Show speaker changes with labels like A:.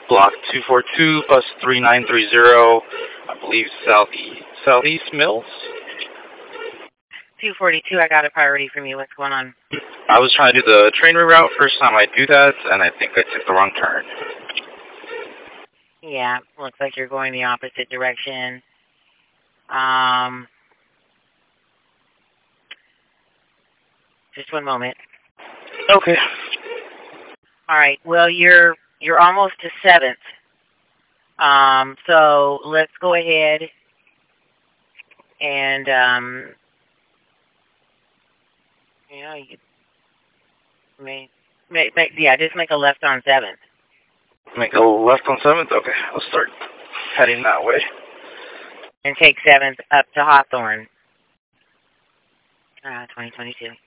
A: Block 242, bus 3930, I believe Southeast Mills.
B: 242, I got a priority from you. What's going on?
A: I was trying to do the train reroute. First time I do that, and I think I took the wrong turn.
B: Yeah, looks like you're going the opposite direction. Just one moment.
A: Okay.
B: All right. Well, you're almost to 7th. So let's go ahead and you just make a left on 7th.
A: Make a left on 7th? Okay, I'll start heading that way.
B: And take 7th up to Hawthorne. 2022.